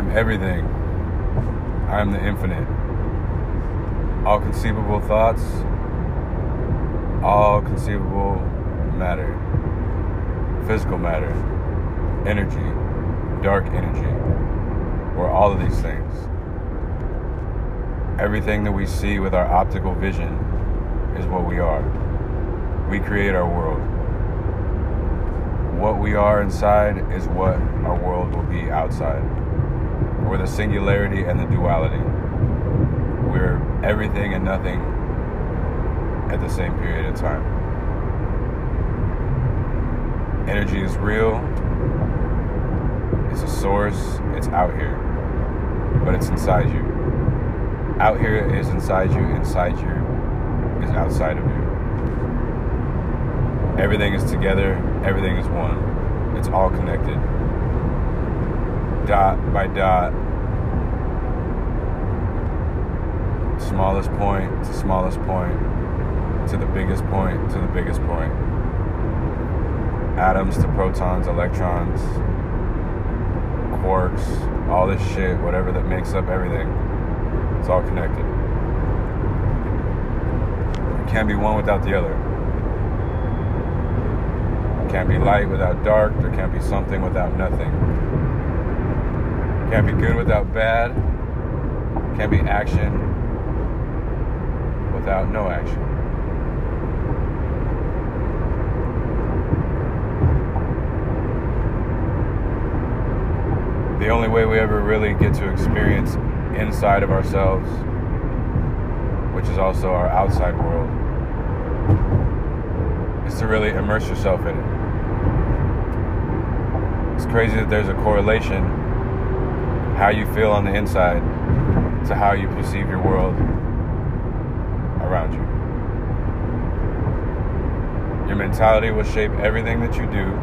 am everything. I am the infinite. All conceivable thoughts, all conceivable matter, physical matter, energy, dark energy. We're all of these things. Everything that we see with our optical vision is what we are. We create our world. What we are inside is what our world will be outside. We're the singularity and the duality. We're everything and nothing at the same period of time. Energy is real. It's a source. It's out here. But it's inside you. Out here is inside you. Inside you is outside of you. Everything is together. Everything is one. It's all connected. Dot by dot. Smallest point to smallest point. To the biggest point to the biggest point. Atoms to protons, electrons, quarks, all this shit, whatever that makes up everything. It's all connected. You can't be one without the other. Can't be light without dark. There can't be something without nothing. Can't be good without bad. Can't be action without no action. The only way we ever really get to experience inside of ourselves, which is also our outside world, is to really immerse yourself in it. It's crazy that there's a correlation, how you feel on the inside to how you perceive your world around you. Your mentality will shape everything that you do.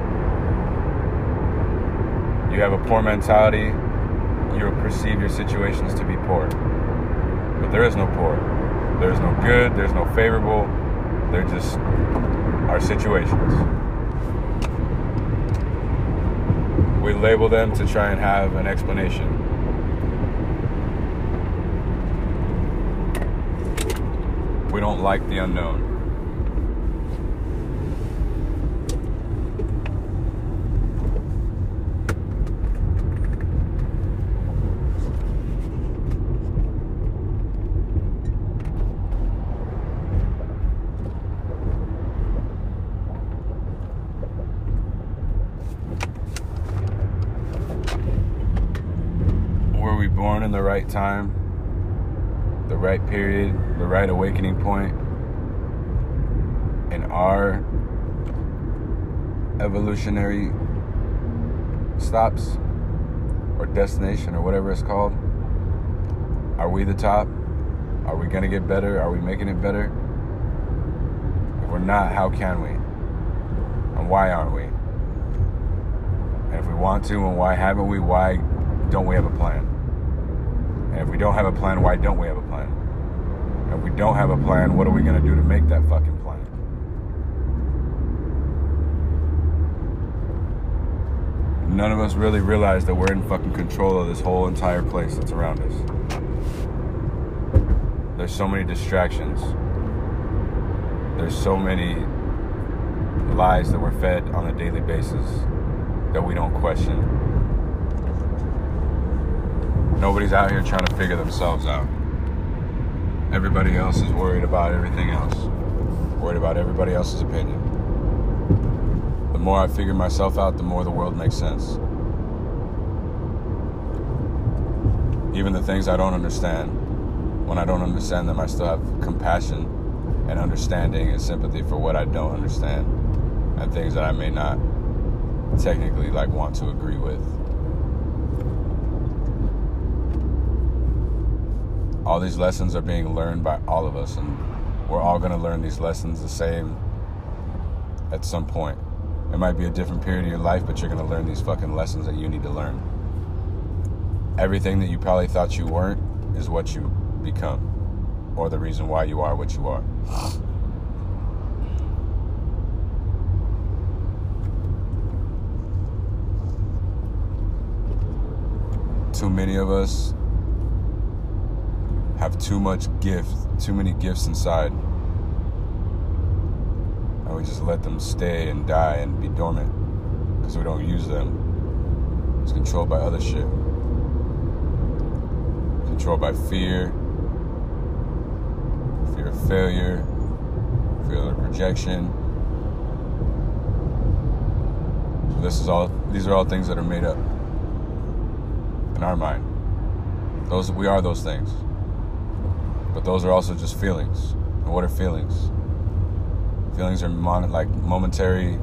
You have a poor mentality, you will perceive your situations to be poor. But there is no poor. There's no good, there's no favorable. They're just our situations. We label them to try and have an explanation. We don't like the unknown. Were we born in the right time, the right period, the right awakening point in our evolutionary stops or destination or whatever it's called? Are we the top? Are we going to get better? Are we making it better? If we're not, how can we? And why aren't we? And if we want to, and why haven't we? Why don't we have a plan? And if we don't have a plan, why don't we have a plan? And if we don't have a plan, what are we going to do to make that fucking plan? None of us really realize that we're in fucking control of this whole entire place that's around us. There's so many distractions. There's so many lies that we're fed on a daily basis that we don't question. Nobody's out here trying to figure themselves out. Everybody else is worried about everything else. Worried about everybody else's opinion. The more I figure myself out, the more the world makes sense. Even the things I don't understand. When I don't understand them, I still have compassion and understanding and sympathy for what I don't understand and things that I may not technically want to agree with. All these lessons are being learned by all of us, and we're all going to learn these lessons the same at some point. It might be a different period of your life, but you're going to learn these fucking lessons that you need to learn. Everything that you probably thought you weren't is what you become, or the reason why you are what you are. too many of us have too many gifts inside. And we just let them stay and die and be dormant because we don't use them. It's controlled by other shit. Controlled by fear of failure, fear of rejection. These are all things that are made up in our mind. We are those things. But those are also just feelings. And what are feelings? Feelings are momentary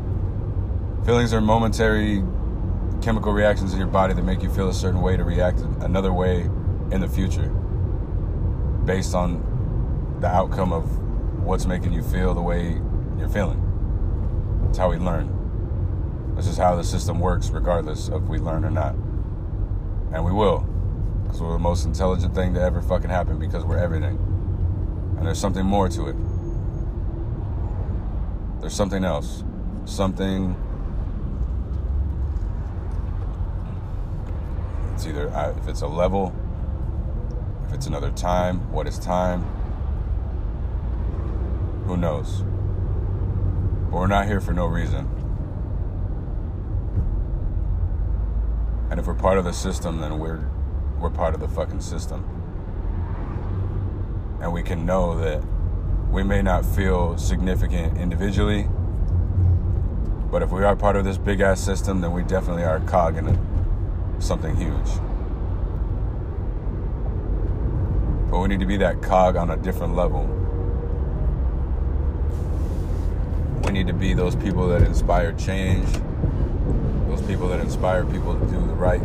chemical reactions in your body that make you feel a certain way to react another way in the future, based on the outcome of what's making you feel the way you're feeling. That's how we learn. This is how the system works, regardless of if we learn or not. And we will, because we're the most intelligent thing to ever fucking happen, because we're everything. And there's something more to it. There's something else. It's either, if it's a level, if it's another time, what is time? Who knows? But we're not here for no reason. And if we're part of the system, then we're part of the fucking system. And we can know that we may not feel significant individually, but if we are part of this big ass system, then we definitely are a cog in something huge. But we need to be that cog on a different level. We need to be those people that inspire change, those people that inspire people to do the right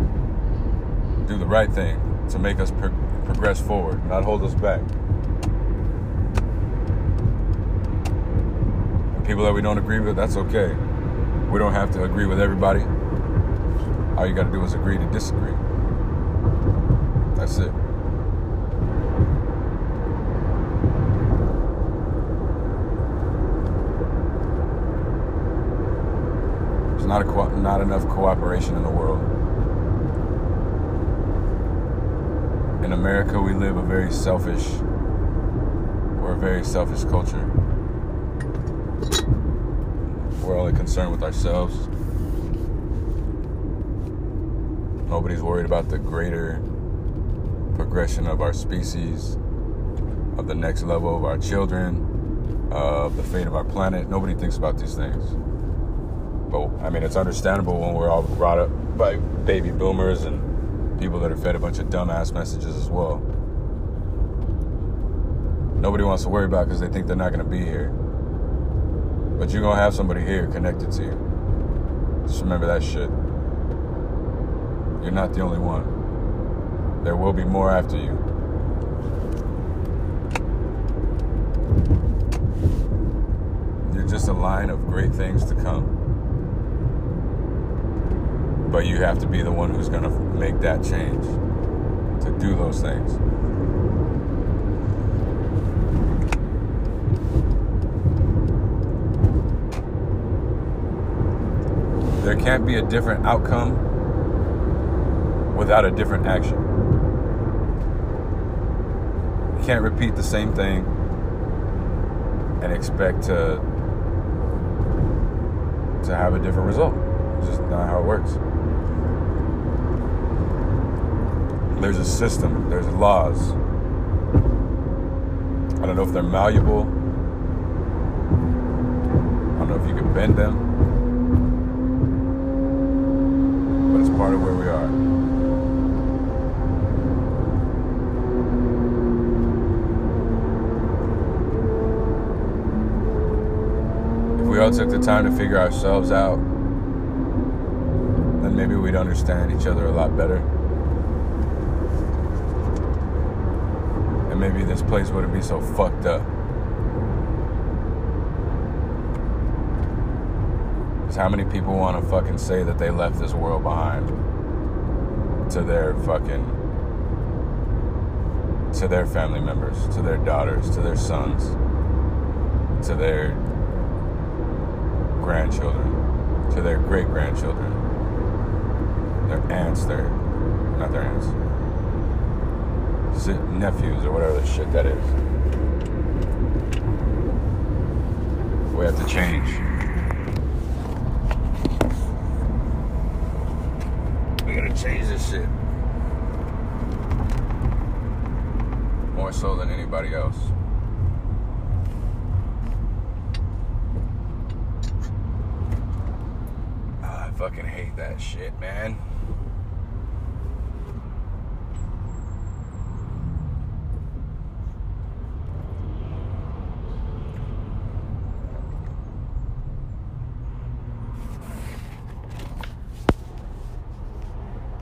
thing, to make us progress forward, not hold us back. And people that we don't agree with, that's okay. We don't have to agree with everybody. All you got to do is agree to disagree. That's it. There's not enough cooperation in the world. In America, we're a very selfish culture. We're only concerned with ourselves. Nobody's worried about the greater progression of our species, of the next level of our children, of the fate of our planet. Nobody thinks about these things. But, I mean, it's understandable when we're all brought up by baby boomers and people that are fed a bunch of dumbass messages as well. Nobody wants to worry about it because they think they're not going to be here. But you're going to have somebody here connected to you. Just remember that shit. You're not the only one. There will be more after you. You're just a line of great things to come. But you have to be the one who's going to make that change, to do those things. There can't be a different outcome without a different action. You can't repeat the same thing and expect to have a different result. It's just not how it works. There's a system, there's laws. I don't know if they're malleable. I don't know if you can bend them. But it's part of where we are. If we all took the time to figure ourselves out, then maybe we'd understand each other a lot better. Maybe this place wouldn't be so fucked up. Because how many people want to fucking say that they left this world behind to their family members, to their daughters, to their sons, to their grandchildren, to their great-grandchildren, their aunts, their Not their aunts. Nephews or whatever the shit that is. We have to change. We gotta change this shit. More so than anybody else. I fucking hate that shit, man.